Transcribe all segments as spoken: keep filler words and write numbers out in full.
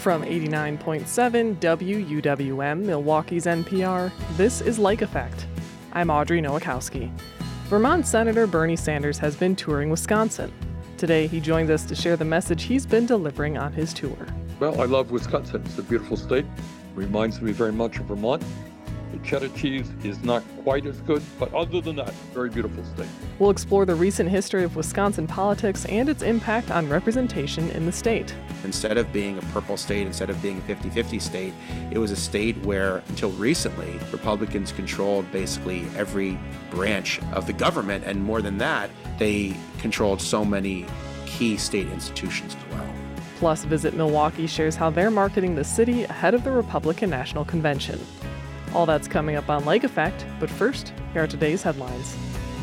From eighty-nine point seven W U W M, Milwaukee's N P R, this is Lake Effect. I'm Audrey Nowakowski. Vermont Senator Bernie Sanders has been touring Wisconsin. Today, he joins us to share the message he's been delivering on his tour. Well, I love Wisconsin. It's a beautiful state. Reminds me very much of Vermont. The cheddar cheese is not quite as good, but other than that, very beautiful state. We'll explore the recent history of Wisconsin politics and its impact on representation in the state. Instead of being a purple state, instead of being a fifty-fifty state, it was a state where, until recently, Republicans controlled basically every branch of the government, and more than that, they controlled so many key state institutions as well. Plus, Visit Milwaukee shares how they're marketing the city ahead of the Republican National Convention. All that's coming up on Lake Effect, but first, here are today's headlines.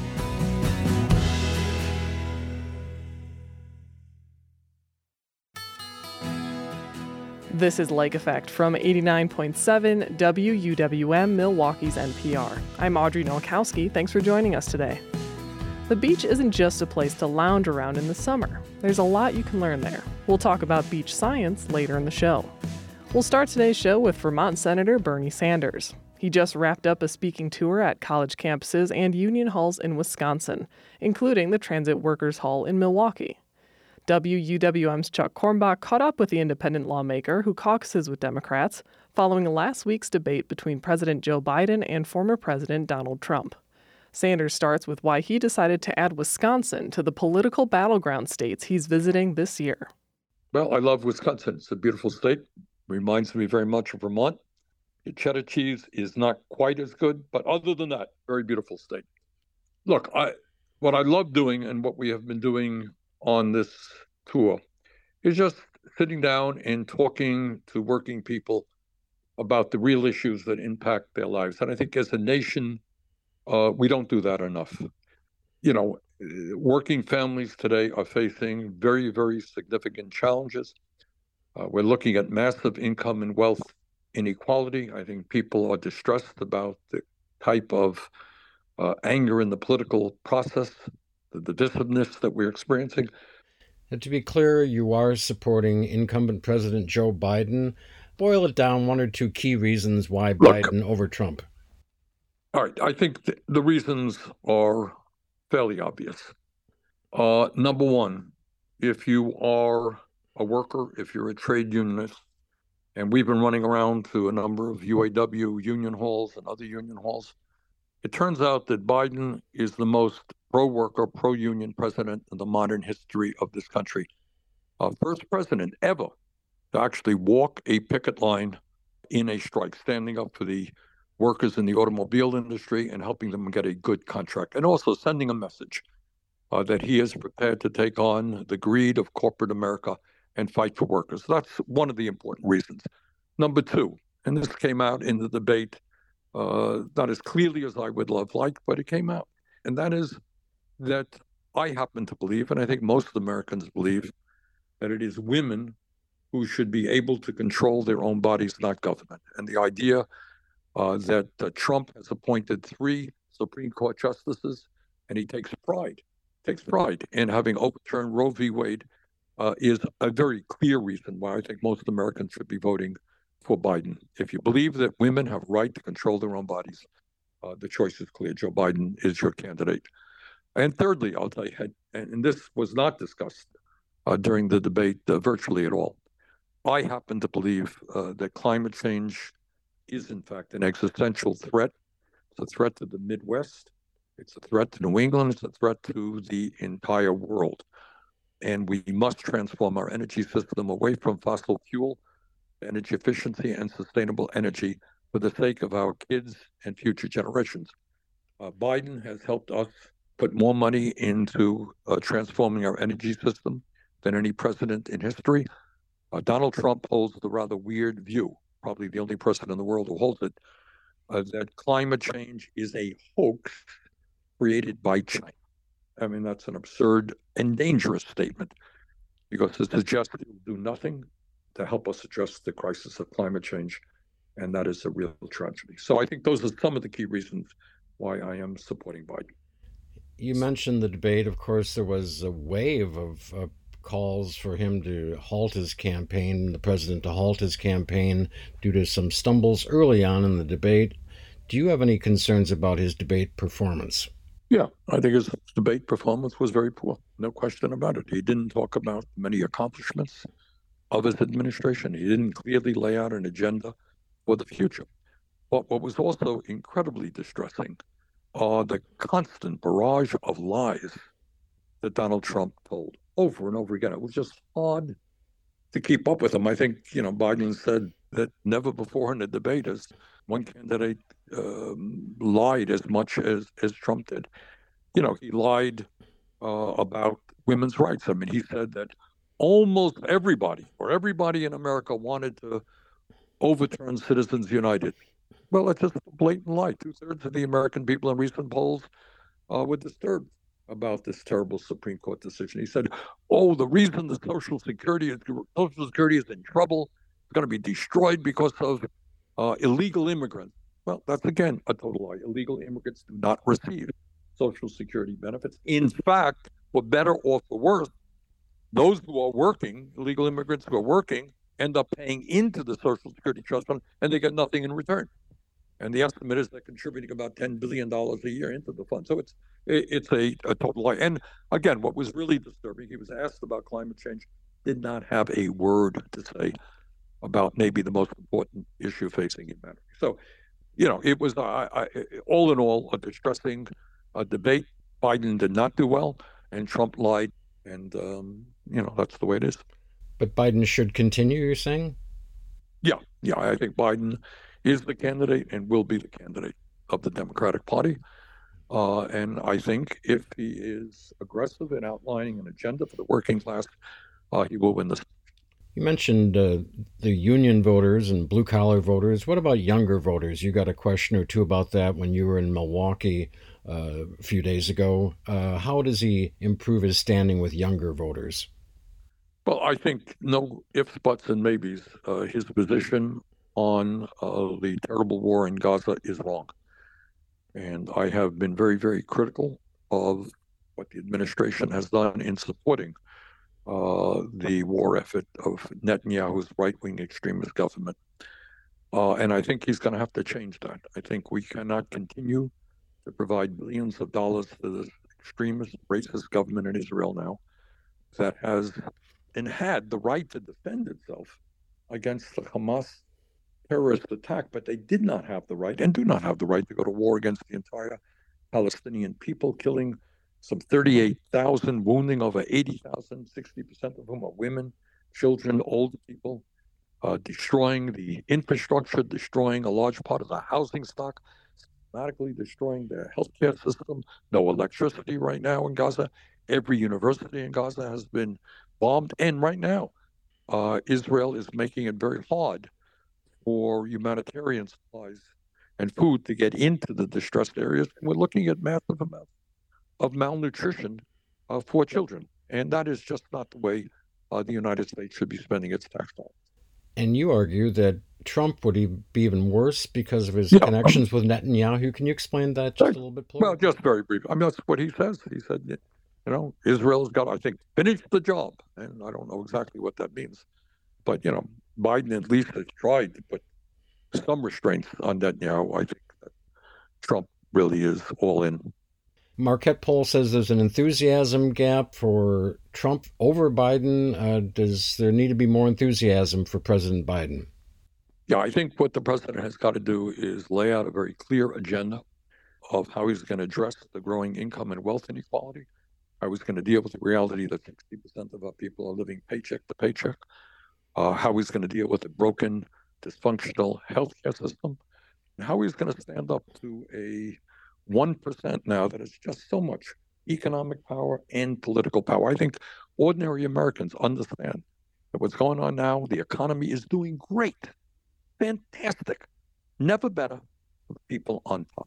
This is Lake Effect from eighty-nine point seven W U W M, Milwaukee's N P R. I'm Audrey Nowakowski. Thanks for joining us today. The beach isn't just a place to lounge around in the summer. There's a lot you can learn there. We'll talk about beach science later in the show. We'll start today's show with Vermont Senator Bernie Sanders. He just wrapped up a speaking tour at college campuses and union halls in Wisconsin, including the Transit Workers Hall in Milwaukee. W U W M's Chuck Cornbach caught up with the independent lawmaker who caucuses with Democrats following last week's debate between President Joe Biden and former President Donald Trump. Sanders starts with why he decided to add Wisconsin to the political battleground states he's visiting this year. Well, I love Wisconsin. It's a beautiful state. Reminds me very much of Vermont. The cheddar cheese is not quite as good, but other than that, very beautiful state. Look, I what I love doing and what we have been doing on this tour is just sitting down and talking to working people about the real issues that impact their lives. And I think as a nation, uh, we don't do that enough. You know, working families today are facing very, very significant challenges. Uh, we're looking at massive income and wealth inequality. I think people are distressed about the type of uh, anger in the political process, the divisiveness that we're experiencing. And to be clear, you are supporting incumbent President Joe Biden. Boil it down, one or two key reasons why Look, Biden over Trump. All right, I think th- the reasons are fairly obvious. Uh, number one, if you are a worker, if you're a trade unionist, and we've been running around to a number of U A W union halls and other union halls, it turns out that Biden is the most pro-worker, pro-union president in the modern history of this country. Uh, first president ever to actually walk a picket line in a strike, standing up for the workers in the automobile industry and helping them get a good contract, and also sending a message uh, that he is prepared to take on the greed of corporate America and fight for workers. That's one of the important reasons. Number two, and this came out in the debate, uh, not as clearly as I would love like, but it came out. And that is that I happen to believe, and I think most Americans believe, that it is women who should be able to control their own bodies, not government. And the idea uh, that uh, Trump has appointed three Supreme Court justices, and he takes pride, takes pride in having overturned Roe v. Wade, Uh, is a very clear reason why I think most Americans should be voting for Biden. If you believe that women have a right to control their own bodies, uh, the choice is clear. Joe Biden is your candidate. And thirdly, I'll tell you, and, and this was not discussed uh, during the debate uh, virtually at all, I happen to believe uh, that climate change is, in fact, an existential threat. It's a threat to the Midwest. It's a threat to New England. It's a threat to the entire world. And we must transform our energy system away from fossil fuel, energy efficiency, and sustainable energy for the sake of our kids and future generations. Uh, Biden has helped us put more money into uh, transforming our energy system than any president in history. Uh, Donald Trump holds the rather weird view, probably the only person in the world who holds it, uh, that climate change is a hoax created by China. I mean, that's an absurd and dangerous statement, because it suggests it will do nothing to help us address the crisis of climate change, and that is a real tragedy. So I think those are some of the key reasons why I am supporting Biden. You mentioned the debate. Of course, there was a wave of uh, calls for him to halt his campaign, the president to halt his campaign due to some stumbles early on in the debate. Do you have any concerns about his debate performance? Yeah, I think his debate performance was very poor. No question about it. He didn't talk about many accomplishments of his administration. He didn't clearly lay out an agenda for the future. But what was also incredibly distressing are the constant barrage of lies that Donald Trump told over and over again. It was just hard to keep up with him. I think, you know, Biden said that never before in a debate has one candidate um, lied as much as, as Trump did. You know, he lied uh, about women's rights. I mean, he said that almost everybody or everybody in America wanted to overturn Citizens United. Well, it's just a blatant lie. Two-thirds of the American people in recent polls uh, were disturbed about this terrible Supreme Court decision. He said, oh, the reason the Social Security is, Social Security is in trouble, it's going to be destroyed because of uh, illegal immigrants. Well, that's, again, a total lie. Illegal immigrants do not receive Social Security benefits. In fact, for better or for worse, those who are working, illegal immigrants who are working, end up paying into the Social Security Trust Fund, and they get nothing in return. And the estimate is they're contributing about ten billion dollars a year into the fund. So it's it's a, a total lie. And again, what was really disturbing, he was asked about climate change, did not have a word to say about maybe the most important issue facing humanity. So, you know, it was, uh, I, all in all, a distressing uh, debate. Biden did not do well, and Trump lied. And, um, you know, that's the way it is. But Biden should continue, you're saying? Yeah, yeah, I think Biden is the candidate and will be the candidate of the Democratic Party. Uh, and I think if he is aggressive in outlining an agenda for the working class, uh, he will win this. You mentioned uh, the union voters and blue-collar voters. What about younger voters? You got a question or two about that when you were in Milwaukee uh, a few days ago. Uh, how does he improve his standing with younger voters? Well, I think no ifs, buts, and maybes. Uh, his position on uh, the terrible war in Gaza is wrong. And I have been very, very critical of what the administration has done in supporting uh, the war effort of Netanyahu's right-wing extremist government. Uh, and I think he's going to have to change that. I think we cannot continue to provide billions of dollars to this extremist, racist government in Israel now that has and had the right to defend itself against the Hamas terrorist attack, but they did not have the right and do not have the right to go to war against the entire Palestinian people, killing some thirty-eight thousand, wounding over eighty thousand, sixty percent of whom are women, children, older people, uh, destroying the infrastructure, destroying a large part of the housing stock, systematically destroying their healthcare system, no electricity right now in Gaza. Every university in Gaza has been bombed. And right now, uh, Israel is making it very hard for humanitarian supplies and food to get into the distressed areas. And we're looking at massive amounts of malnutrition uh, for children. And that is just not the way uh, the United States should be spending its tax dollars. And you argue that Trump would be even worse because of his yeah, connections um, with Netanyahu. Can you explain that just a little bit, please? Well, just very brief. I mean, that's what he says. He said, you know, Israel's got, I think, finished the job. And I don't know exactly what that means. But, you know, Biden at least has tried to put some restraints on Netanyahu. I think that Trump really is all in. Marquette poll says there's an enthusiasm gap for Trump over Biden. Uh, does there need to be more enthusiasm for President Biden? Yeah, I think what the president has got to do is lay out a very clear agenda of how he's going to address the growing income and wealth inequality, how he's going to deal with the reality that sixty percent of our people are living paycheck to paycheck, uh, how he's going to deal with a broken, dysfunctional healthcare system, and how he's going to stand up to a one percent now that has just so much economic power and political power. I think ordinary Americans understand that what's going on now, the economy is doing great, fantastic, never better for the people on top.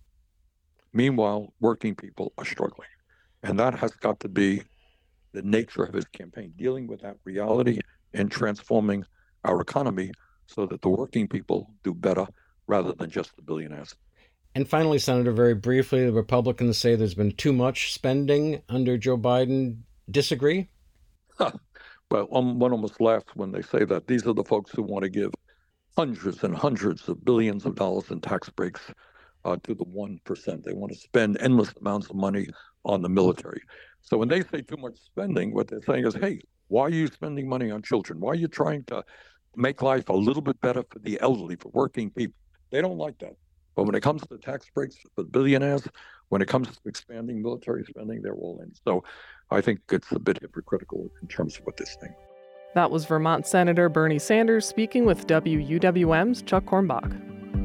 Meanwhile, working people are struggling. And that has got to be the nature of his campaign, dealing with that reality and transforming our economy so that the working people do better rather than just the billionaires. And finally, Senator, very briefly, the Republicans say there's been too much spending under Joe Biden. Disagree? Well, um, one almost laughs when they say that. These are the folks who want to give hundreds and hundreds of billions of dollars in tax breaks uh, to the one percent. They want to spend endless amounts of money on the military. So when they say too much spending, what they're saying is, hey, why are you spending money on children? Why are you trying to make life a little bit better for the elderly, for working people? They don't like that. But when it comes to tax breaks for billionaires, when it comes to expanding military spending, they're all in. So I think it's a bit hypocritical in terms of what they're saying. That was Vermont Senator Bernie Sanders speaking with W U W M's Chuck Hornbach.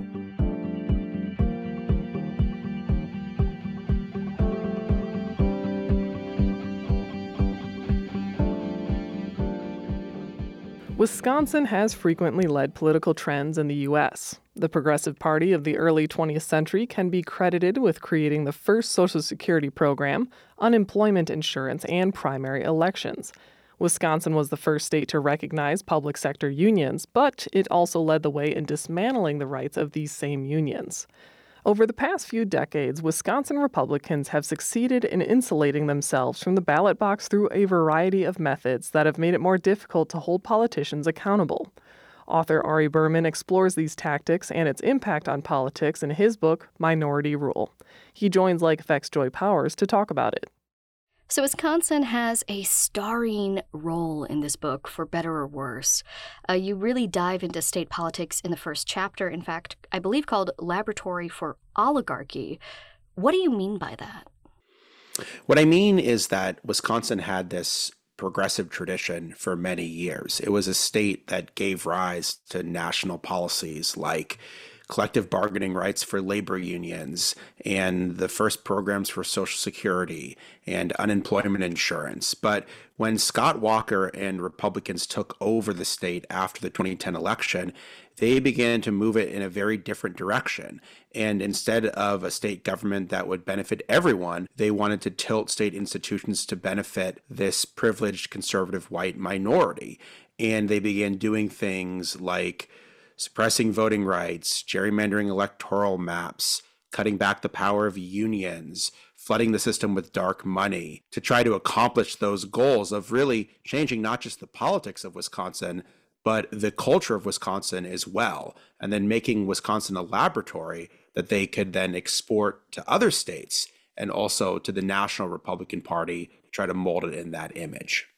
Wisconsin has frequently led political trends in the U S. The Progressive Party of the early twentieth century can be credited with creating the first Social Security program, unemployment insurance, and primary elections. Wisconsin was the first state to recognize public sector unions, but it also led the way in dismantling the rights of these same unions. Over the past few decades, Wisconsin Republicans have succeeded in insulating themselves from the ballot box through a variety of methods that have made it more difficult to hold politicians accountable. Author Ari Berman explores these tactics and its impact on politics in his book, Minority Rule. He joins Lake Effect's Joy Powers to talk about it. So Wisconsin has a starring role in this book, for better or worse. Uh, you really dive into state politics in the first chapter, in fact, I believe called Laboratory for Oligarchy. What do you mean by that? What I mean is that Wisconsin had this progressive tradition for many years. It was a state that gave rise to national policies like collective bargaining rights for labor unions and the first programs for Social Security and unemployment insurance. But when Scott Walker and Republicans took over the state after the twenty ten election, they began to move it in a very different direction. And instead of a state government that would benefit everyone, they wanted to tilt state institutions to benefit this privileged conservative white minority. And they began doing things like suppressing voting rights, gerrymandering electoral maps, cutting back the power of unions, flooding the system with dark money to try to accomplish those goals of really changing not just the politics of Wisconsin, but the culture of Wisconsin as well, and then making Wisconsin a laboratory that they could then export to other states and also to the National Republican Party to try to mold it in that image.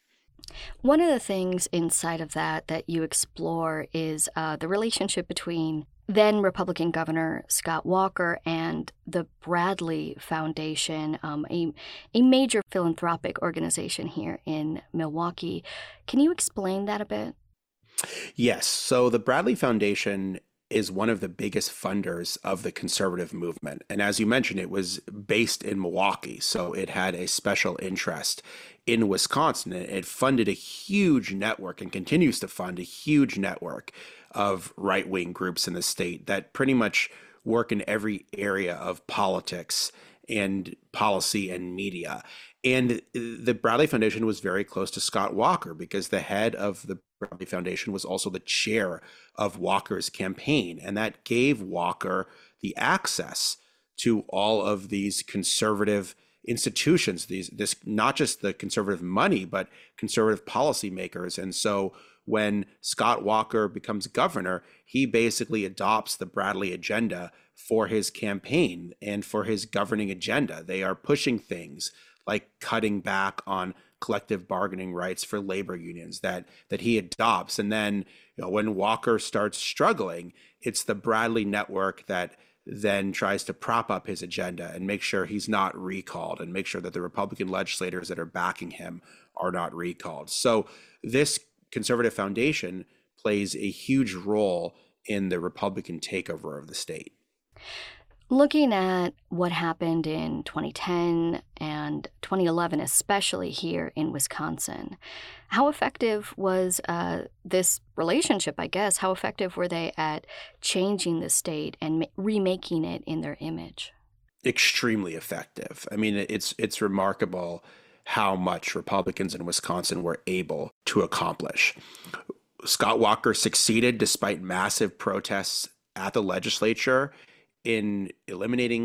One of the things inside of that that you explore is uh, the relationship between then Republican Governor Scott Walker and the Bradley Foundation, um, a, a major philanthropic organization here in Milwaukee. Can you explain that a bit? Yes. So the Bradley Foundation is one of the biggest funders of the conservative movement. And as you mentioned, it was based in Milwaukee, so it had a special interest in Wisconsin. It funded a huge network and continues to fund a huge network of right-wing groups in the state that pretty much work in every area of politics and policy and media. And the Bradley Foundation was very close to Scott Walker because the head of the Bradley Foundation was also the chair of Walker's campaign. And that gave Walker the access to all of these conservative institutions, these this not just the conservative money, but conservative policymakers. And so when Scott Walker becomes governor, he basically adopts the Bradley agenda for his campaign and for his governing agenda. They are pushing things like cutting back on collective bargaining rights for labor unions that that he adopts. And then, you know, when Walker starts struggling, it's the Bradley network that then tries to prop up his agenda and make sure he's not recalled and make sure that the Republican legislators that are backing him are not recalled. So this conservative foundation plays a huge role in the Republican takeover of the state. Looking at what happened in twenty ten and twenty eleven, especially here in Wisconsin, how effective was uh, this relationship, I guess? How effective were they at changing the state and ma- remaking it in their image? Extremely effective. I mean, it's it's remarkable how much Republicans in Wisconsin were able to accomplish. Scott Walker succeeded despite massive protests at the legislature in eliminating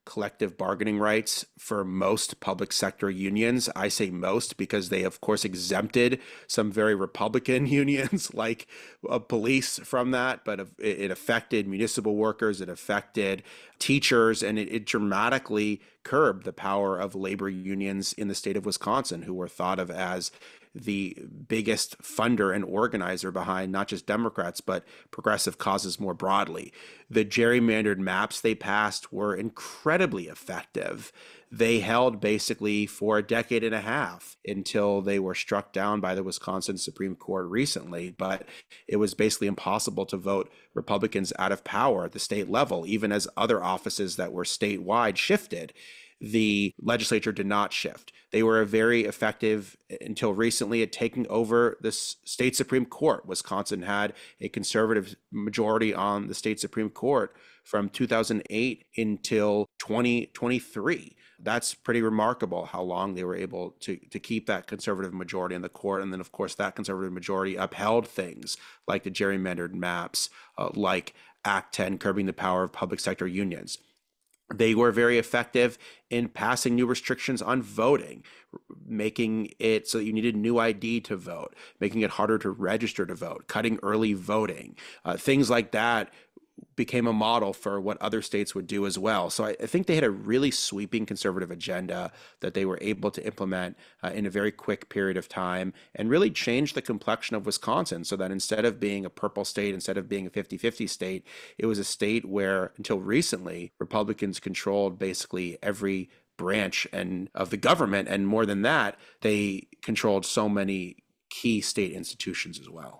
collective bargaining rights for most public sector unions. I say most because they, of course, exempted some very Republican unions like uh, police from that, but it, it affected municipal workers, it affected teachers, and it, it dramatically curbed the power of labor unions in the state of Wisconsin, who were thought of as the biggest funder and organizer behind not just Democrats, but progressive causes more broadly. The gerrymandered maps they passed were incredibly effective. They held basically for a decade and a half until they were struck down by the Wisconsin Supreme Court recently. But it was basically impossible to vote Republicans out of power at the state level, even as other offices that were statewide shifted. The legislature did not shift. They were very effective until recently at taking over the state Supreme Court. Wisconsin had a conservative majority on the state Supreme Court from two thousand eight until twenty twenty-three. That's pretty remarkable how long they were able to, to keep that conservative majority in the court. And then, of course, that conservative majority upheld things like the gerrymandered maps, uh, like Act ten, curbing the power of public sector unions. They were very effective in passing new restrictions on voting, making it so that you needed a new I D to vote, making it harder to register to vote, cutting early voting. Uh, things like that became a model for what other states would do as well. So I, I think they had a really sweeping conservative agenda that they were able to implement uh, in a very quick period of time and really change the complexion of Wisconsin so that instead of being a purple state, instead of being a fifty-fifty state, it was a state where until recently, Republicans controlled basically every branch and of the government. And more than that, they controlled so many key state institutions as well.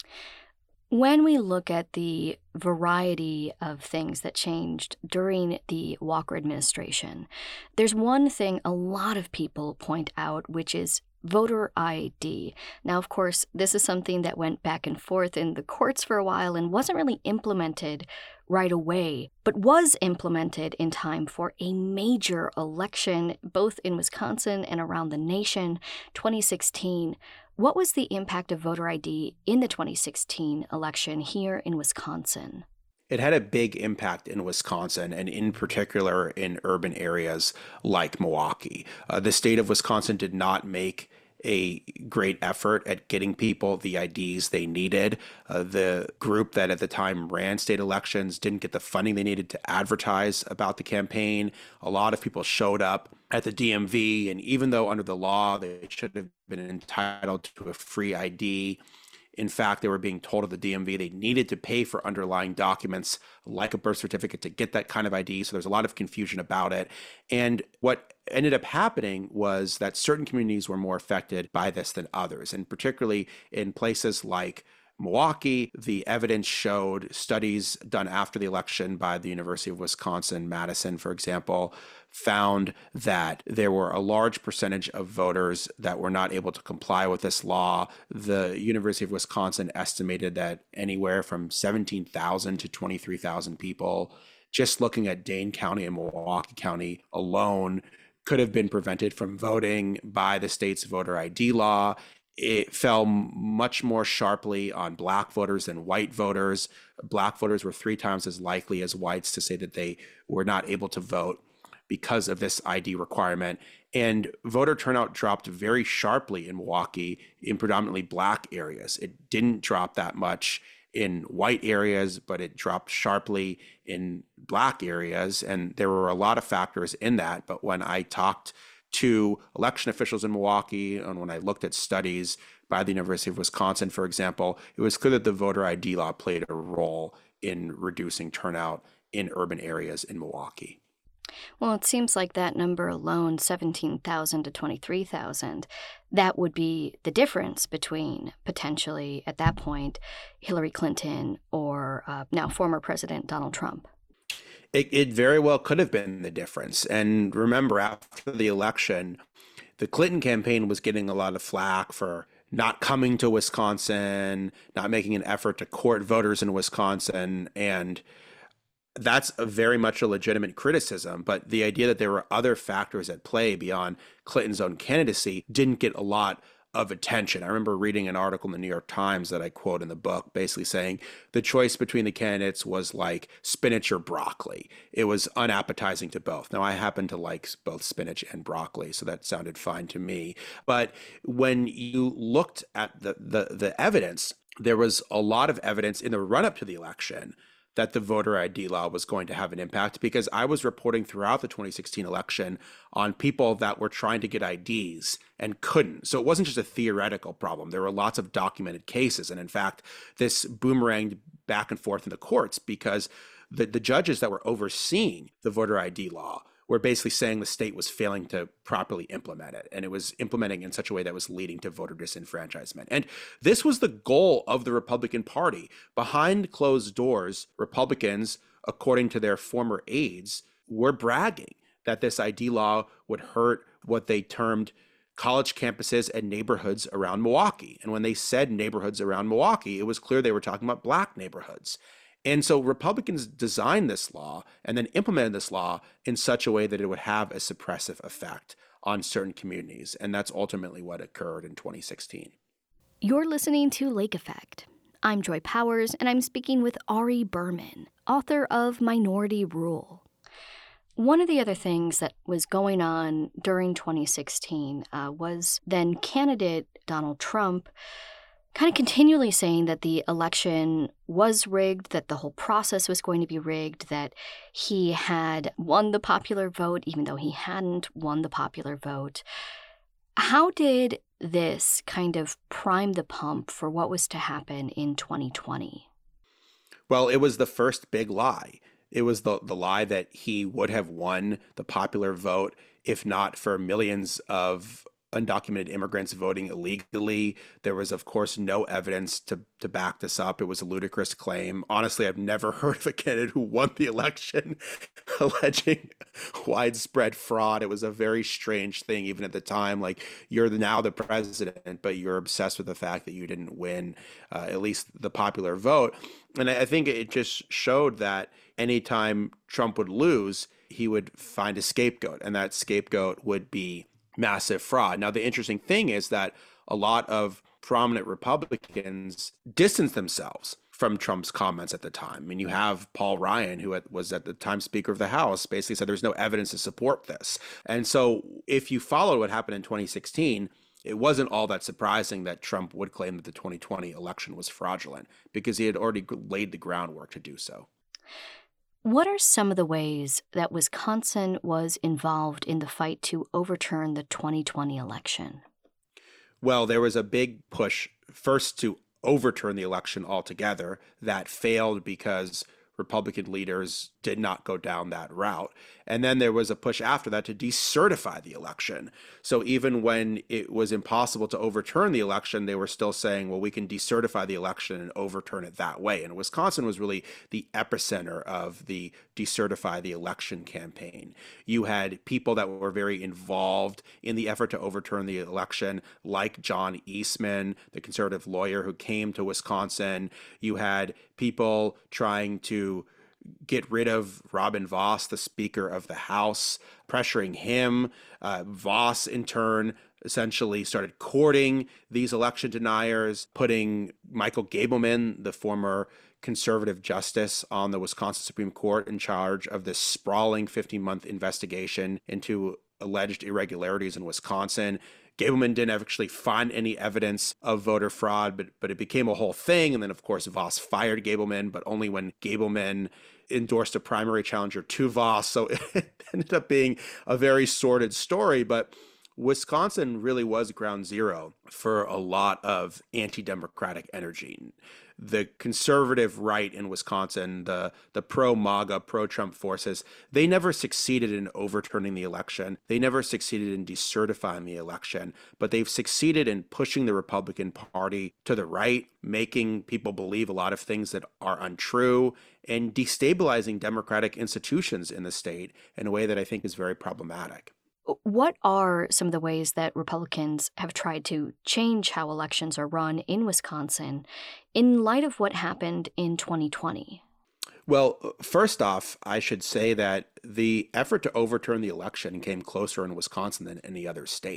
When we look at the variety of things that changed during the Walker administration, there's one thing a lot of people point out, which is voter I D. Now, of course, this is something that went back and forth in the courts for a while and wasn't really implemented right away, but was implemented in time for a major election, both in Wisconsin and around the nation, twenty sixteen. What was the impact of voter I D in the twenty sixteen election here in Wisconsin? It had a big impact in Wisconsin, and in particular in urban areas like Milwaukee. Uh, the state of Wisconsin did not make a great effort at getting people the I Ds they needed. Uh, the group that at the time ran state elections didn't get the funding they needed to advertise about the campaign. A lot of people showed up at the D M V, and even though under the law they should have been entitled to a free I D, in fact, they were being told at the D M V they needed to pay for underlying documents like a birth certificate to get that kind of I D. So there's a lot of confusion about it. And what ended up happening was that certain communities were more affected by this than others. And particularly in places like Milwaukee, the evidence showed, studies done after the election by the University of Wisconsin, Madison, for example, found that there were a large percentage of voters that were not able to comply with this law. The University of Wisconsin estimated that anywhere from seventeen thousand to twenty-three thousand people, just looking at Dane County and Milwaukee County alone, could have been prevented from voting by the state's voter I D law. It fell much more sharply on Black voters than white voters. Black voters were three times as likely as whites to say that they were not able to vote because of this I D requirement. And voter turnout dropped very sharply in Milwaukee in predominantly Black areas. It didn't drop that much in white areas, but it dropped sharply in Black areas. And there were a lot of factors in that. But when I talked to election officials in Milwaukee, and when I looked at studies by the University of Wisconsin, for example, it was clear that the voter I D law played a role in reducing turnout in urban areas in Milwaukee. Well, it seems like that number alone, seventeen thousand to twenty-three thousand, that would be the difference between potentially, at that point, Hillary Clinton or uh, now former President Donald Trump. It, it very well could have been the difference. And remember, after the election, the Clinton campaign was getting a lot of flack for not coming to Wisconsin, not making an effort to court voters in Wisconsin. And that's a very much a legitimate criticism. But the idea that there were other factors at play beyond Clinton's own candidacy didn't get a lot of attention. I remember reading an article in the New York Times that I quote in the book, basically saying the choice between the candidates was like spinach or broccoli. It was unappetizing to both. Now, I happen to like both spinach and broccoli, so that sounded fine to me. But when you looked at the the, the evidence, there was a lot of evidence in the run-up to the election that the voter I D law was going to have an impact, because I was reporting throughout the twenty sixteen election on people that were trying to get I Ds and couldn't. So it wasn't just a theoretical problem. There were lots of documented cases. And in fact, this boomeranged back and forth in the courts because the, the judges that were overseeing the voter I D law were basically saying the state was failing to properly implement it. And it was implementing in such a way that was leading to voter disenfranchisement. And this was the goal of the Republican Party. Behind closed doors, Republicans, according to their former aides, were bragging that this I D law would hurt what they termed college campuses and neighborhoods around Milwaukee. And when they said neighborhoods around Milwaukee, it was clear they were talking about Black neighborhoods. And so Republicans designed this law and then implemented this law in such a way that it would have a suppressive effect on certain communities. And that's ultimately what occurred in twenty sixteen. You're listening to Lake Effect. I'm Joy Powers, and I'm speaking with Ari Berman, author of Minority Rule. One of the other things that was going on during twenty sixteen uh, was then candidate Donald Trump kind of continually saying that the election was rigged, that the whole process was going to be rigged, that he had won the popular vote, even though he hadn't won the popular vote. How did this kind of prime the pump for what was to happen in twenty twenty? Well, it was the first big lie. It was the, the lie that he would have won the popular vote if not for millions of undocumented immigrants voting illegally. There was, of course, no evidence to, to back this up. It was a ludicrous claim. Honestly, I've never heard of a candidate who won the election alleging widespread fraud. It was a very strange thing, even at the time. Like, you're now the president, but you're obsessed with the fact that you didn't win uh, at least the popular vote. And I think it just showed that anytime Trump would lose, he would find a scapegoat, and that scapegoat would be massive fraud. Now, the interesting thing is that a lot of prominent Republicans distanced themselves from Trump's comments at the time. I mean, you have Paul Ryan, who was at the time Speaker of the House, basically said there's no evidence to support this. And so if you follow what happened in twenty sixteen, it wasn't all that surprising that Trump would claim that the twenty twenty election was fraudulent, because he had already laid the groundwork to do so. What are some of the ways that Wisconsin was involved in the fight to overturn the twenty twenty election? Well, there was a big push first to overturn the election altogether. That failed because Republican leaders did not go down that route. And then there was a push after that to decertify the election. So even when it was impossible to overturn the election, they were still saying, well, we can decertify the election and overturn it that way. And Wisconsin was really the epicenter of the decertify the election campaign. You had people that were very involved in the effort to overturn the election, like John Eastman, the conservative lawyer who came to Wisconsin. You had people trying to get rid of Robin Vos, the Speaker of the House, pressuring him. Uh, Vos, in turn, essentially started courting these election deniers, putting Michael Gableman, the former conservative justice on the Wisconsin Supreme Court, in charge of this sprawling fifteen-month investigation into alleged irregularities in Wisconsin. Gableman didn't actually find any evidence of voter fraud, but but it became a whole thing. And then, of course, Vos fired Gableman, but only when Gableman endorsed a primary challenger to Vos. So it ended up being a very sordid story. But Wisconsin really was ground zero for a lot of anti-democratic energy. The conservative right in Wisconsin, the, the pro-MAGA, pro-Trump forces, they never succeeded in overturning the election. They never succeeded in decertifying the election, but they've succeeded in pushing the Republican Party to the right, making people believe a lot of things that are untrue, and destabilizing democratic institutions in the state in a way that I think is very problematic. What are some of the ways that Republicans have tried to change how elections are run in Wisconsin in light of what happened in twenty twenty? Well, first off, I should say that the effort to overturn the election came closer in Wisconsin than any other state,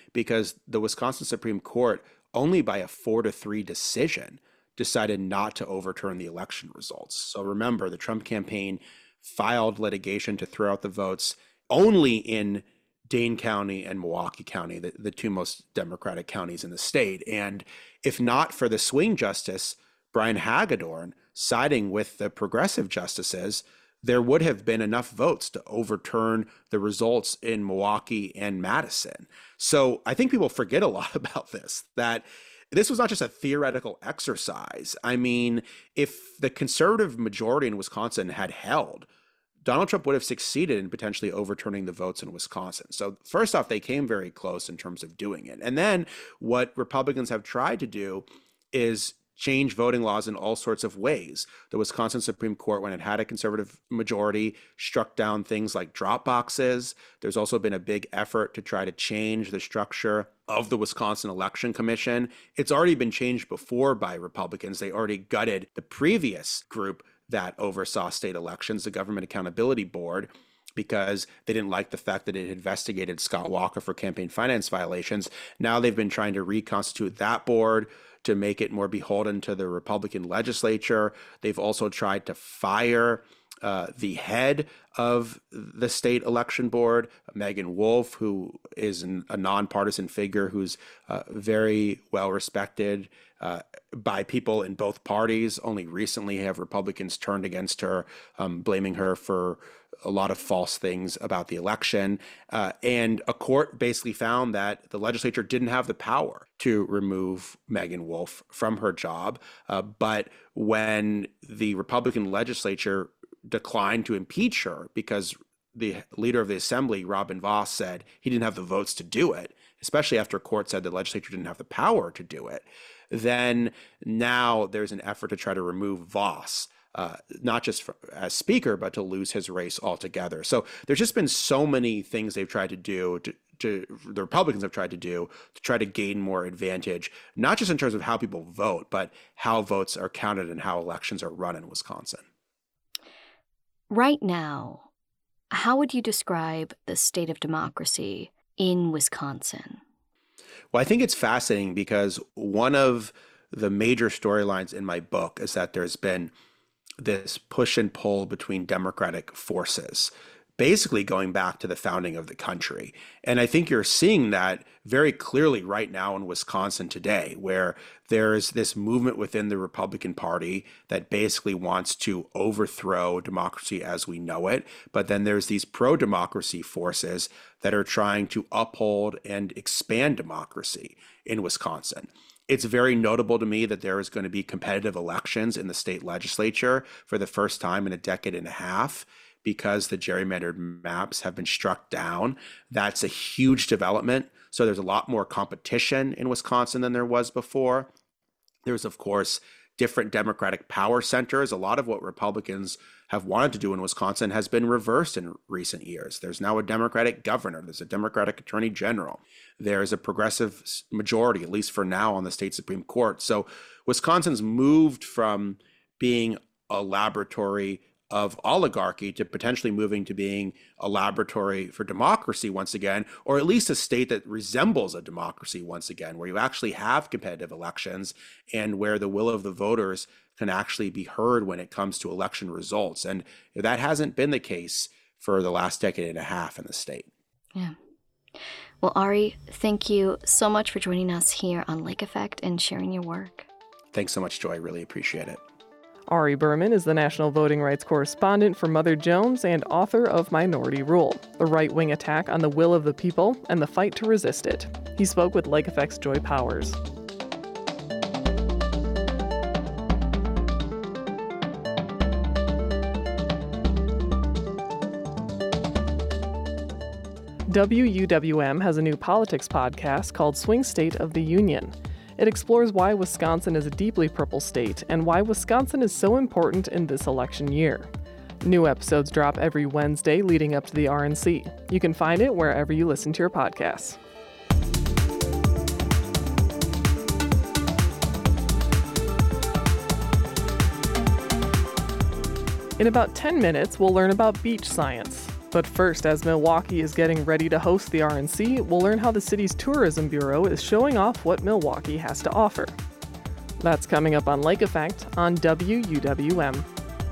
because the Wisconsin Supreme Court, only by a four to three decision, decided not to overturn the election results. So remember, the Trump campaign filed litigation to throw out the votes only in Dane County and Milwaukee County, the, the two most Democratic counties in the state. And if not for the swing justice, Brian Hagedorn, siding with the progressive justices, there would have been enough votes to overturn the results in Milwaukee and Madison. So I think people forget a lot about this, that this was not just a theoretical exercise. I mean, if the conservative majority in Wisconsin had held, Donald Trump would have succeeded in potentially overturning the votes in Wisconsin. So first off, they came very close in terms of doing it. And then what Republicans have tried to do is change voting laws in all sorts of ways. The Wisconsin Supreme Court, when it had a conservative majority, struck down things like drop boxes. There's also been a big effort to try to change the structure of the Wisconsin Election Commission. It's already been changed before by Republicans. They already gutted the previous group that oversaw state elections, the Government Accountability Board, because they didn't like the fact that it investigated Scott Walker for campaign finance violations. Now they've been trying to reconstitute that board to make it more beholden to the Republican legislature. They've also tried to fire uh, the head of the state election board, Megan Wolf, who is an, a nonpartisan figure who's uh, very well respected uh, by people in both parties. Only recently have Republicans turned against her, um, blaming her for a lot of false things about the election. Uh, and a court basically found that the legislature didn't have the power to remove Megan Wolf from her job. Uh, but when the Republican legislature declined to impeach her because the leader of the assembly, Robin Vos, said he didn't have the votes to do it, especially after court said the legislature didn't have the power to do it, then now there's an effort to try to remove Vos. Uh, not just for, as speaker, but to lose his race altogether. So there's just been so many things they've tried to do, to, to the Republicans have tried to do to try to gain more advantage, not just in terms of how people vote, but how votes are counted and how elections are run in Wisconsin. Right now, how would you describe the state of democracy in Wisconsin? Well, I think it's fascinating because one of the major storylines in my book is that there's been this push and pull between democratic forces, basically going back to the founding of the country. And I think you're seeing that very clearly right now in Wisconsin today, where there is this movement within the Republican Party that basically wants to overthrow democracy as we know it. But then there's these pro-democracy forces that are trying to uphold and expand democracy in Wisconsin. It's very notable to me that there is going to be competitive elections in the state legislature for the first time in a decade and a half because the gerrymandered maps have been struck down. That's a huge development. So there's a lot more competition in Wisconsin than there was before. There's, of course, different Democratic power centers. A lot of what Republicans have wanted to do in Wisconsin has been reversed in recent years. There's now a Democratic governor. There's a Democratic attorney general. There's a progressive majority, at least for now, on the state Supreme Court. So Wisconsin's moved from being a laboratory of oligarchy to potentially moving to being a laboratory for democracy once again, or at least a state that resembles a democracy once again, where you actually have competitive elections and where the will of the voters can actually be heard when it comes to election results. And that hasn't been the case for the last decade and a half in the state. Yeah. Well, Ari, thank you so much for joining us here on Lake Effect and sharing your work. Thanks so much, Joy. I really appreciate it. Ari Berman is the national voting rights correspondent for Mother Jones and author of Minority Rule, the right-wing attack on the will of the people and the fight to resist it. He spoke with Lake Effect's Joy Powers. W U W M has a new politics podcast called Swing State of the Union. It explores why Wisconsin is a deeply purple state and why Wisconsin is so important in this election year. New episodes drop every Wednesday leading up to the R N C. You can find it wherever you listen to your podcasts. In about ten minutes, we'll learn about beach science. But first, as Milwaukee is getting ready to host the R N C, we'll learn how the city's tourism bureau is showing off what Milwaukee has to offer. That's coming up on Lake Effect on W U W M.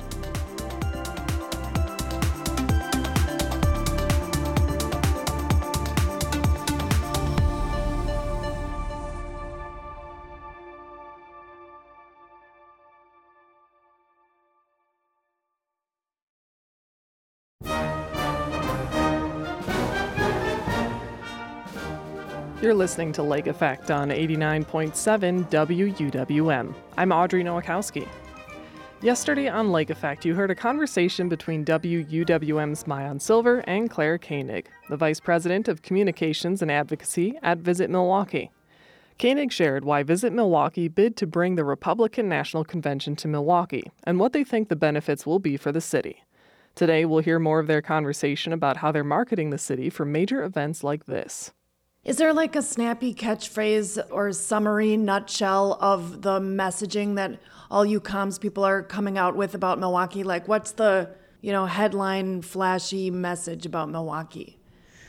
You're listening to Lake Effect on eighty-nine point seven W U W M. I'm Audrey Nowakowski. Yesterday on Lake Effect, you heard a conversation between W U W M's Maayan Silver and Claire Koenig, the Vice President of Communications and Advocacy at Visit Milwaukee. Koenig shared why Visit Milwaukee bid to bring the Republican National Convention to Milwaukee and what they think the benefits will be for the city. Today, we'll hear more of their conversation about how they're marketing the city for major events like this. Is there like a snappy catchphrase or summary nutshell of the messaging that all you comms people are coming out with about Milwaukee? Like, what's the, you know, headline flashy message about Milwaukee?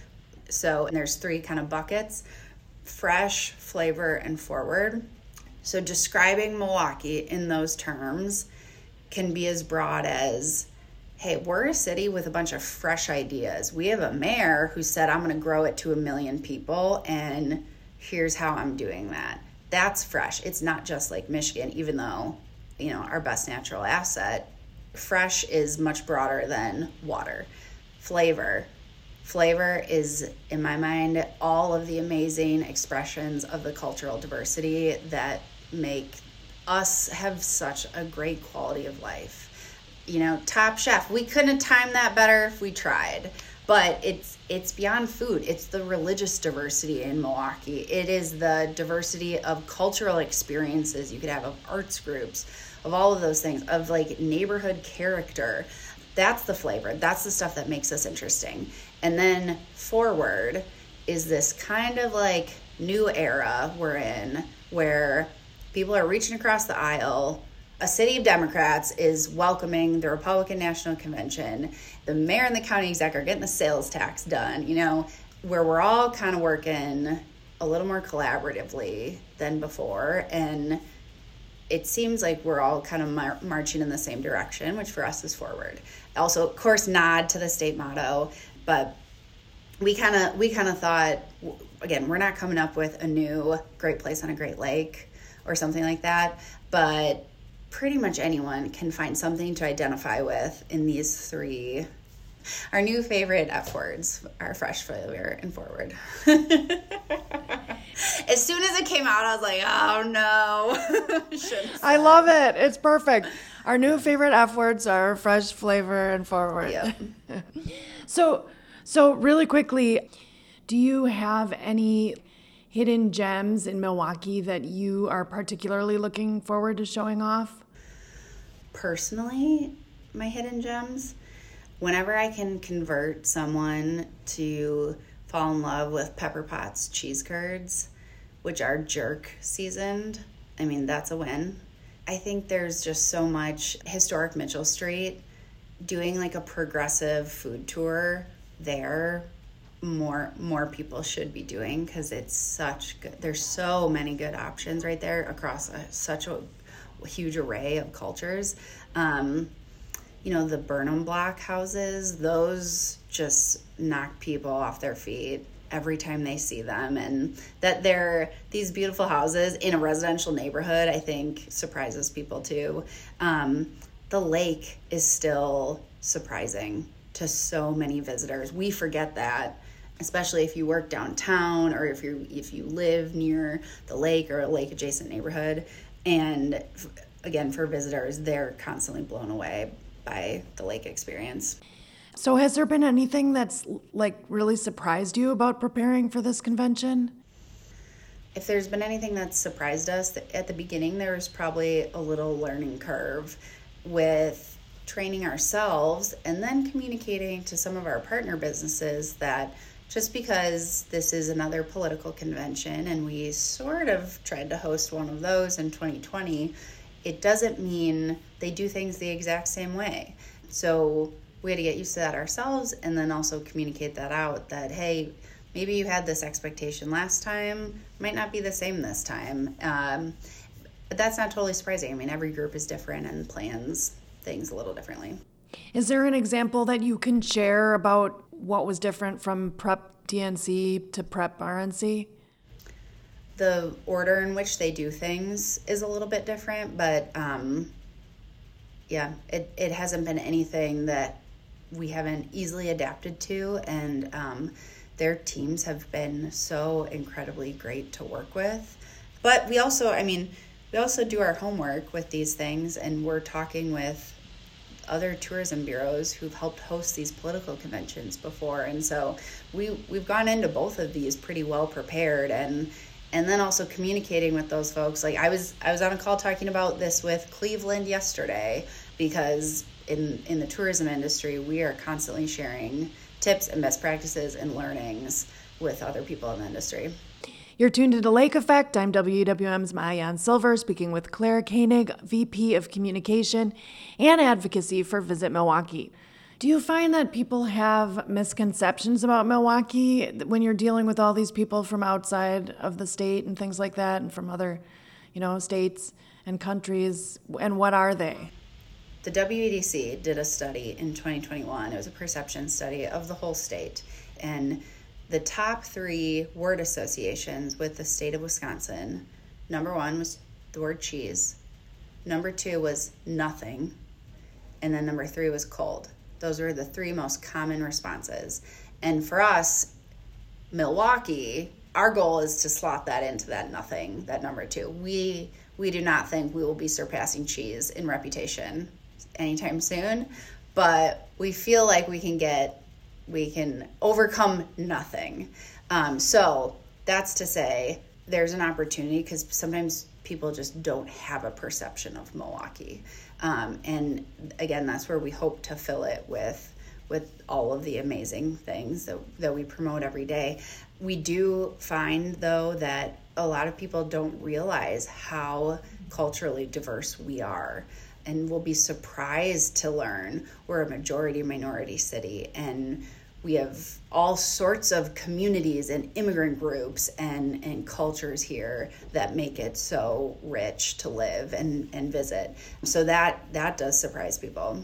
So there's three kind of buckets: fresh, flavor, and forward. So describing Milwaukee in those terms can be as broad as, hey, we're a city with a bunch of fresh ideas. We have a mayor who said, I'm going to grow it to a million people, and here's how I'm doing that. That's fresh. It's not just like Michigan, even though, you know, our best natural asset. Fresh is much broader than water. Flavor. Flavor is, in my mind, all of the amazing expressions of the cultural diversity that make us have such a great quality of life. You know, Top Chef, we couldn't have timed that better if we tried, but it's it's beyond food. It's the religious diversity in Milwaukee. It is the diversity of cultural experiences you could have, of arts groups, of all of those things, of like neighborhood character. That's the flavor. That's the stuff that makes us interesting. And then forward is this kind of like new era we're in where people are reaching across the aisle. A city of Democrats is welcoming the Republican National Convention. The mayor and the county exec are getting the sales tax done, you know, where we're all kind of working a little more collaboratively than before. And it seems like we're all kind of mar- marching in the same direction, which for us is forward. Also, of course, nod to the state motto, but we kind of we kind of thought, again, we're not coming up with a new great place on a great lake or something like that, but pretty much anyone can find something to identify with in these three. Our new favorite F words are fresh, flavor, and forward. As soon as it came out, I was like, oh no. I love it. It's perfect. Our new favorite F words are fresh, flavor, and forward. Yep. so, so really quickly, do you have any hidden gems in Milwaukee that you are particularly looking forward to showing off? Personally, my hidden gems, whenever I can convert someone to fall in love with Pepper Potts cheese curds, which are jerk seasoned, I mean, that's a win. I think there's just so much historic Mitchell Street, doing like a progressive food tour there. more more people should be doing, because it's such good, there's so many good options right there across a, such a huge array of cultures. Um, you know, the Burnham block houses, those just knock people off their feet every time they see them, and that they're these beautiful houses in a residential neighborhood, I think surprises people too. Um, the lake is still surprising to so many visitors. We forget that, especially if you work downtown or if you if you live near the lake or a lake adjacent neighborhood. And again, for visitors, they're constantly blown away by the lake experience. So has there been anything that's like really surprised you about preparing for this convention? If there's been anything that's surprised us, at the beginning there was probably a little learning curve with training ourselves and then communicating to some of our partner businesses that just because this is another political convention and we sort of tried to host one of those in twenty twenty, it doesn't mean they do things the exact same way. So we had to get used to that ourselves, and then also communicate that out that, hey, maybe you had this expectation last time, might not be the same this time. Um, but that's not totally surprising. I mean, every group is different and plans things a little differently. Is there an example that you can share about what was different from Prep D N C to Prep R N C? The order in which they do things is a little bit different, but um, yeah, it, it hasn't been anything that we haven't easily adapted to, and um, their teams have been so incredibly great to work with. But we also, I mean, we also do our homework with these things, and we're talking with other tourism bureaus who've helped host these political conventions before, and so we we've gone into both of these pretty well prepared, and and then also communicating with those folks. Like I was I was on a call talking about this with Cleveland yesterday, because in in the tourism industry we are constantly sharing tips and best practices and learnings with other people in the industry. You're tuned into Lake Effect. I'm W W M's Maayan Silver, speaking with Claire Koenig, V P of Communication and Advocacy for Visit Milwaukee. Do you find that people have misconceptions about Milwaukee when you're dealing with all these people from outside of the state and things like that, and from other, you know, states and countries? And what are they? The W E D C did a study in twenty twenty-one. It was a perception study of the whole state, and the top three word associations with the state of Wisconsin, number one was the word cheese, number two was nothing, and then number three was cold. Those were the three most common responses. And for us, Milwaukee, our goal is to slot that into that nothing, that number two. We we do not think we will be surpassing cheese in reputation anytime soon, but we feel like we can get we can overcome nothing. Um, so that's to say there's an opportunity, because sometimes people just don't have a perception of Milwaukee. Um, and again, that's where we hope to fill it with with all of the amazing things that, that we promote every day. We do find, though, that a lot of people don't realize how culturally diverse we are, and will be surprised to learn we're a majority minority city, and we have all sorts of communities and immigrant groups and, and cultures here that make it so rich to live and, and visit. So that that does surprise people.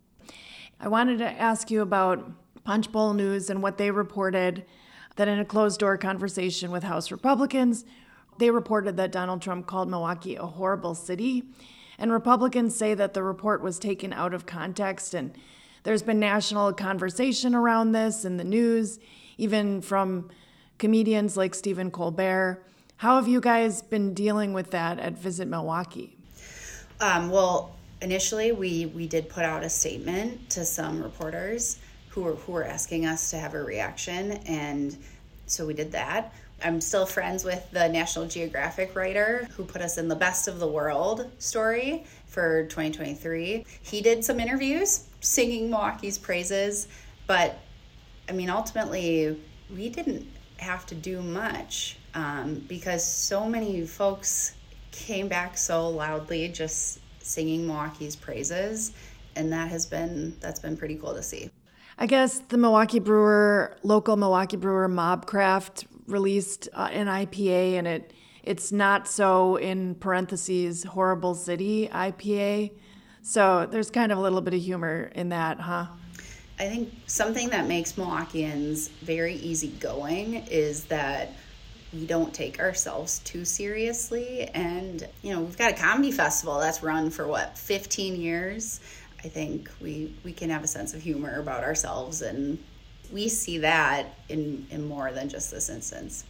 I wanted to ask you about Punchbowl News and what they reported, that in a closed-door conversation with House Republicans, they reported that Donald Trump called Milwaukee a horrible city. And Republicans say that the report was taken out of context, and there's been national conversation around this in the news, even from comedians like Stephen Colbert. How have you guys been dealing with that at Visit Milwaukee? Um, well, initially we, we did put out a statement to some reporters who were, who were asking us to have a reaction, and so we did that. I'm still friends with the National Geographic writer who put us in the Best of the World story for twenty twenty-three. He did some interviews singing Milwaukee's praises, but I mean, ultimately, we didn't have to do much um, because so many folks came back so loudly just singing Milwaukee's praises, and that has been that's been pretty cool to see. I guess the Milwaukee brewer, local Milwaukee brewer Mobcraft released uh, an I P A, and it it's not so, in parentheses, horrible city I P A. So there's kind of a little bit of humor in that, huh? I think something that makes Milwaukeeans very easygoing is that we don't take ourselves too seriously. And, you know, we've got a comedy festival that's run for, what, fifteen years? I think we, we can have a sense of humor about ourselves, and we see that in, in more than just this instance.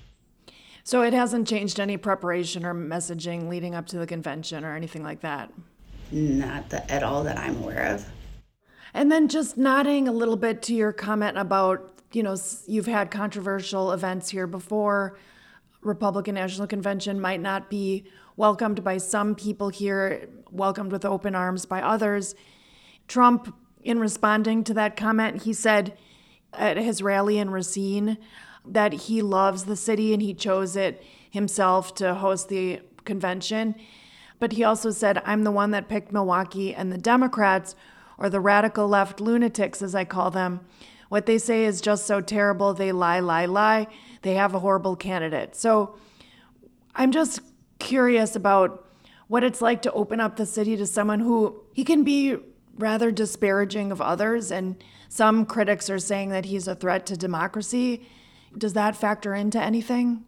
So it hasn't changed any preparation or messaging leading up to the convention or anything like that? Not the, at all that I'm aware of. And then just nodding a little bit to your comment about, you know, you've had controversial events here before. Republican National Convention might not be welcomed by some people here, welcomed with open arms by others. Trump, in responding to that comment, he said at his rally in Racine that he loves the city and he chose it himself to host the convention. But he also said, I'm the one that picked Milwaukee, and the Democrats or the radical left lunatics, as I call them. What they say is just so terrible, they lie, lie, lie. They have a horrible candidate. So I'm just curious about what it's like to open up the city to someone who, he can be rather disparaging of others, and some critics are saying that he's a threat to democracy. Does that factor into anything?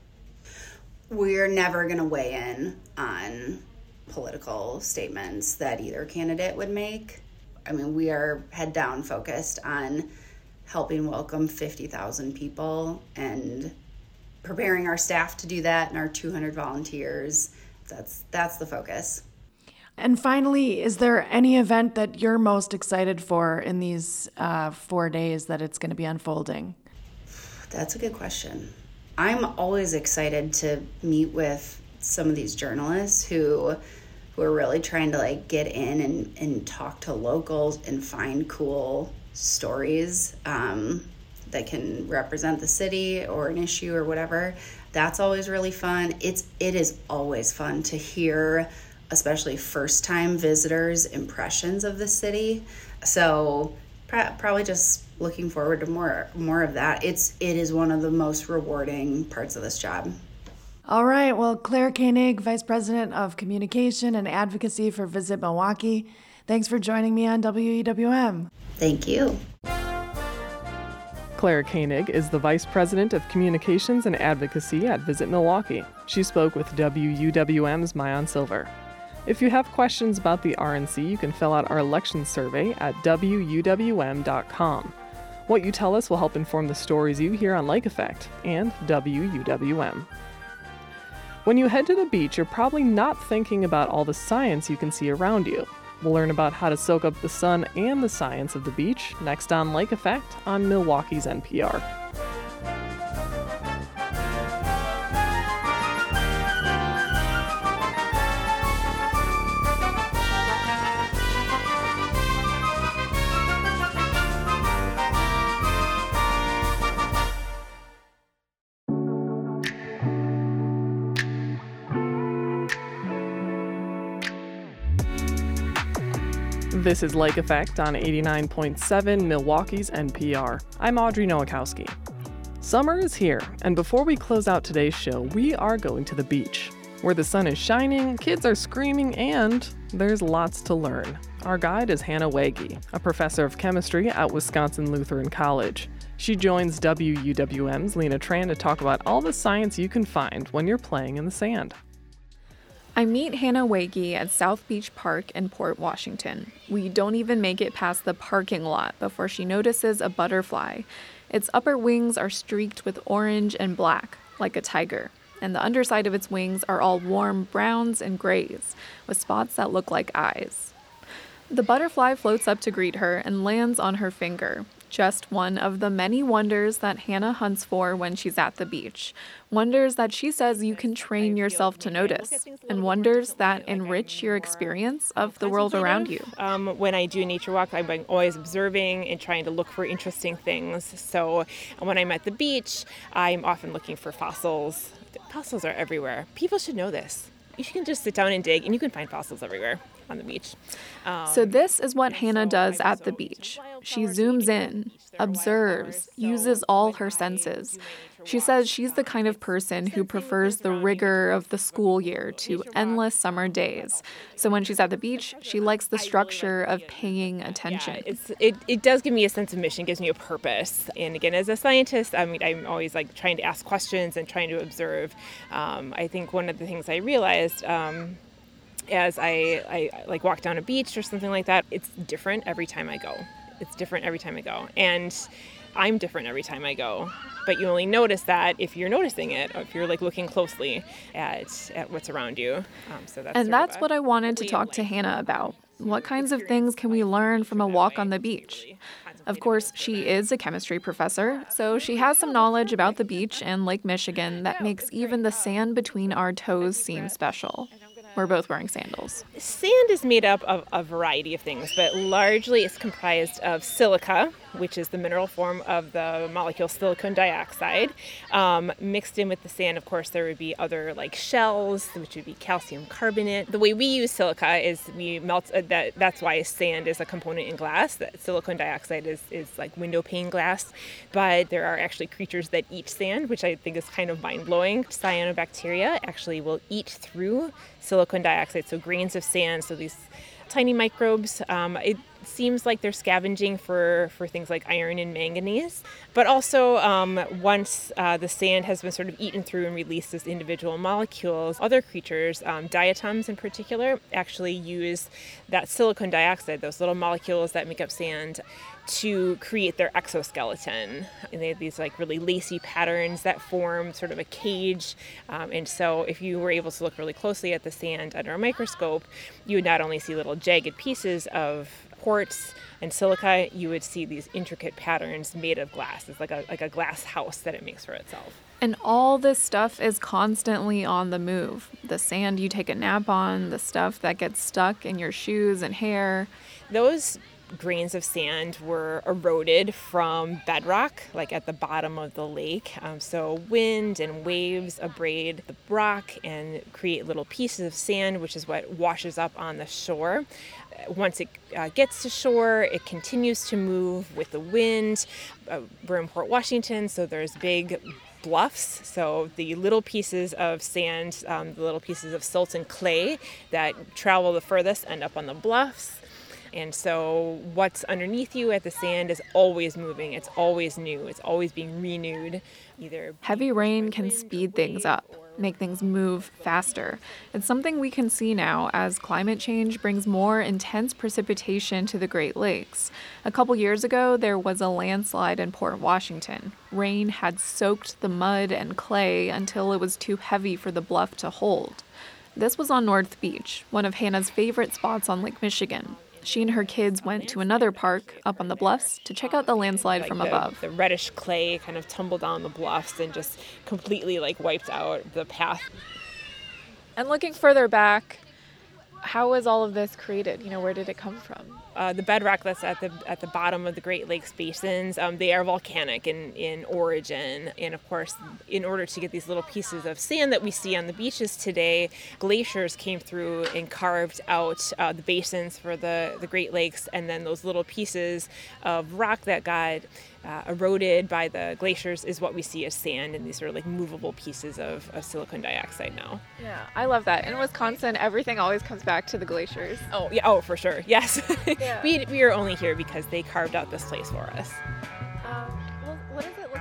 We're never going to weigh in on political statements that either candidate would make. I mean, we are head down focused on helping welcome fifty thousand people and preparing our staff to do that and our two hundred volunteers. That's that's the focus. And finally, is there any event that you're most excited for in these uh, four days that it's going to be unfolding? That's a good question. I'm always excited to meet with some of these journalists who who are really trying to like get in and, and talk to locals and find cool stories um, that can represent the city or an issue or whatever. That's always really fun. It's it is always fun to hear, especially first-time visitors' impressions of the city. So pr- probably just looking forward to more more of that. It's it is one of the most rewarding parts of this job. All right. Well, Claire Koenig, Vice President of Communication and Advocacy for Visit Milwaukee, thanks for joining me on W E W M. Thank you. Claire Koenig is the Vice President of Communications and Advocacy at Visit Milwaukee. She spoke with W U W M's Maayan Silver. If you have questions about the R N C, you can fill out our election survey at W U W M dot com. What you tell us will help inform the stories you hear on Lake Effect and W U W M. When you head to the beach, you're probably not thinking about all the science you can see around you. We'll learn about how to soak up the sun and the science of the beach next on Lake Effect on Milwaukee's N P R. This is Lake Effect on eighty-nine point seven Milwaukee's N P R. I'm Audrey Nowakowski. Summer is here, and before we close out today's show, we are going to the beach, where the sun is shining, kids are screaming, and there's lots to learn. Our guide is Hannah Wege, a professor of chemistry at Wisconsin Lutheran College. She joins W U W M's Lena Tran to talk about all the science you can find when you're playing in the sand. I meet Hannah Wege at South Beach Park in Port Washington. We don't even make it past the parking lot before she notices a butterfly. Its upper wings are streaked with orange and black, like a tiger, and the underside of its wings are all warm browns and grays, with spots that look like eyes. The butterfly floats up to greet her and lands on her finger. Just one of the many wonders that Hannah hunts for when she's at the beach. Wonders that she says you can train yourself to notice, and wonders that enrich your experience of the world around you. Um, when I do a nature walk, I'm always observing and trying to look for interesting things. So when I'm at the beach, I'm often looking for fossils. Fossils are everywhere. People should know this. You can just sit down and dig, and you can find fossils everywhere on the beach. Um, so this is what Hannah does at the beach. She zooms in, observes, uses all her senses. She says she's the kind of person who prefers the rigor of the school year to endless summer days. So when she's at the beach, she likes the structure of paying attention. Yeah, it's, it, it does give me a sense of mission, gives me a purpose. And again, as a scientist, I mean, I'm always like trying to ask questions and trying to observe. Um, I think one of the things I realized um, as I, I like walk down a beach or something like that, it's different every time I go. It's different every time I go. And I'm different every time I go. But you only notice that if you're noticing it, or if you're like looking closely at, at what's around you. Um, so that's and that's a, what I wanted to talk to Hannah about. What kinds of things can we learn from a walk on the beach? Of course, she is a chemistry professor, so she has some knowledge about the beach and Lake Michigan that makes even the sand between our toes seem special. We're both wearing sandals. Sand is made up of a variety of things, but largely it's comprised of silica, which is the mineral form of the molecule silicon dioxide. Um, mixed in with the sand, of course, there would be other like shells, which would be calcium carbonate. The way we use silica is we melt, uh, that. That's why sand is a component in glass. That silicon dioxide is, is like window pane glass. But there are actually creatures that eat sand, which I think is kind of mind-blowing. Cyanobacteria actually will eat through silicon dioxide, so grains of sand, so these tiny microbes. Um, it seems like they're scavenging for, for things like iron and manganese. But also, um, once uh, the sand has been sort of eaten through and released as individual molecules, other creatures, um, diatoms in particular, actually use that silicon dioxide, those little molecules that make up sand, to create their exoskeleton. And they have these like really lacy patterns that form sort of a cage. Um, and so if you were able to look really closely at the sand under a microscope, you would not only see little jagged pieces of quartz and silica, you would see these intricate patterns made of glass. It's like a like a glass house that it makes for itself. And all this stuff is constantly on the move. The sand you take a nap on, the stuff that gets stuck in your shoes and hair. Those grains of sand were eroded from bedrock, like at the bottom of the lake. Um, so wind and waves abrade the rock and create little pieces of sand, which is what washes up on the shore. Once it uh, gets to shore, it continues to move with the wind. Uh, we're in Port Washington, so there's big bluffs. So the little pieces of sand, um, the little pieces of silt and clay that travel the furthest end up on the bluffs. And so what's underneath you at the sand is always moving. It's always new. It's always being renewed. Either heavy rain can speed things up, make things move faster. It's something we can see now as climate change brings more intense precipitation to the Great Lakes. A couple years ago, there was a landslide in Port Washington. Rain had soaked the mud and clay until it was too heavy for the bluff to hold. This was on North Beach, one of Hannah's favorite spots on Lake Michigan. She and her kids went to another park up on the bluffs to check out the landslide like from the, above. The reddish clay kind of tumbled down the bluffs and just completely like wiped out the path. And looking further back, how was all of this created? You know, where did it come from? Uh, the bedrock that's at the at the bottom of the Great Lakes basins, um, they are volcanic in, in origin. And of course, in order to get these little pieces of sand that we see on the beaches today, glaciers came through and carved out uh, the basins for the, the Great Lakes. And then those little pieces of rock that got uh, eroded by the glaciers is what we see as sand, and these are like movable pieces of, of silicon dioxide now. Yeah, I love that. In Wisconsin, everything always comes back to the glaciers. Oh, yeah. Oh, for sure. Yes. Yeah. we, we are only here because they carved out this place for us. Um, well, what does it look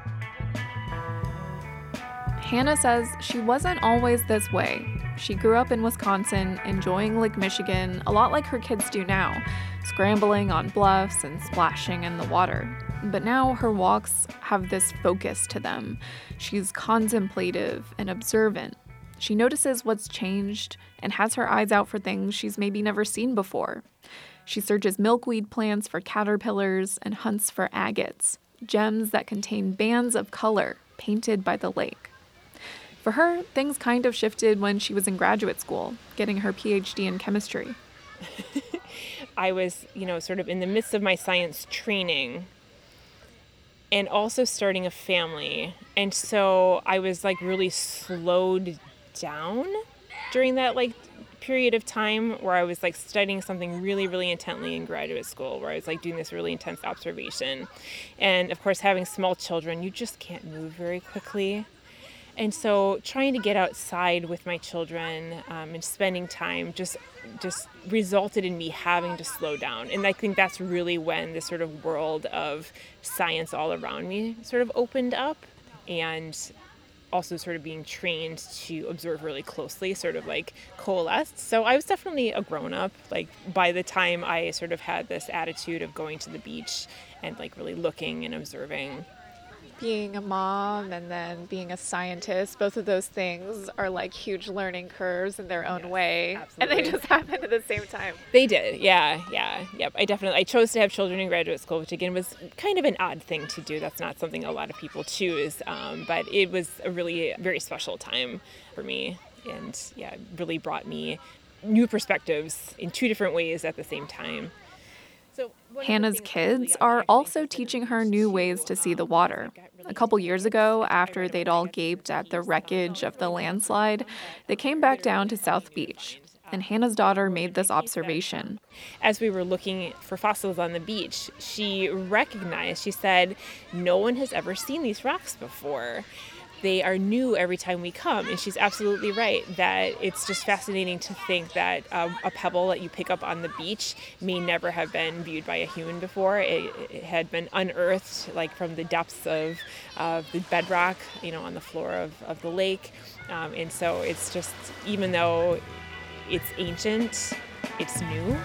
like? Hannah says she wasn't always this way. She grew up in Wisconsin, enjoying Lake Michigan, a lot like her kids do now, scrambling on bluffs and splashing in the water. But now her walks have this focus to them. She's contemplative and observant. She notices what's changed and has her eyes out for things she's maybe never seen before. She searches milkweed plants for caterpillars and hunts for agates, gems that contain bands of color painted by the lake. For her, things kind of shifted when she was in graduate school, getting her P H D in chemistry. I was, you know, sort of in the midst of my science training and also starting a family. And so I was like really slowed down during that like period of time where I was like studying something really, really intently in graduate school, where I was like doing this really intense observation. And of course, having small children, you just can't move very quickly. And so trying to get outside with my children um, and spending time just just resulted in me having to slow down. And I think that's really when this sort of world of science all around me sort of opened up, and also sort of being trained to observe really closely sort of like coalesced. So I was definitely a grown-up. Like by the time I sort of had this attitude of going to the beach and like really looking and observing. Being a mom and then being a scientist, both of those things are like huge learning curves in their own yes, way. Absolutely. And they just happened at the same time. They did. Yeah. Yeah. Yep. I definitely, I chose to have children in graduate school, which again was kind of an odd thing to do. That's not something a lot of people choose. Um, but it was a really very special time for me. And yeah, it really brought me new perspectives in two different ways at the same time. Hannah's kids are also teaching her new ways to see the water. A couple years ago, after they'd all gaped at the wreckage of the landslide, they came back down to South Beach. And Hannah's daughter made this observation. As we were looking for fossils on the beach, she recognized, she said, no one has ever seen these rocks before. They are new every time we come. And she's absolutely right that it's just fascinating to think that um, a pebble that you pick up on the beach may never have been viewed by a human before. It, it had been unearthed like from the depths of uh, the bedrock, you know, on the floor of, of the lake. Um, and so it's just, even though it's ancient, it's new.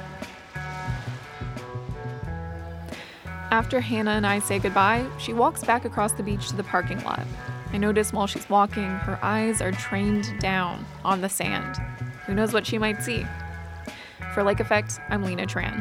After Hannah and I say goodbye, she walks back across the beach to the parking lot. I notice while she's walking, her eyes are trained down on the sand. Who knows what she might see? For Lake Effect, I'm Lena Tran.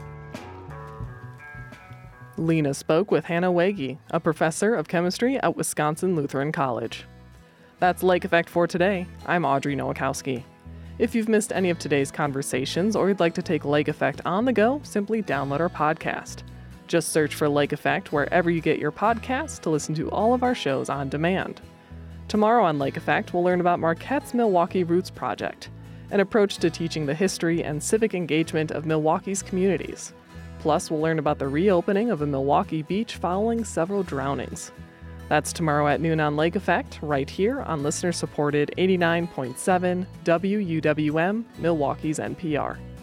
Lena spoke with Hannah Wege, a professor of chemistry at Wisconsin Lutheran College. That's Lake Effect for today. I'm Audrey Nowakowski. If you've missed any of today's conversations or you'd like to take Lake Effect on the go, simply download our podcast. Just search for Lake Effect wherever you get your podcasts to listen to all of our shows on demand. Tomorrow on Lake Effect, we'll learn about Marquette's Milwaukee Roots Project, an approach to teaching the history and civic engagement of Milwaukee's communities. Plus, we'll learn about the reopening of a Milwaukee beach following several drownings. That's tomorrow at noon on Lake Effect, right here on listener-supported eighty-nine point seven W U W M, Milwaukee's N P R.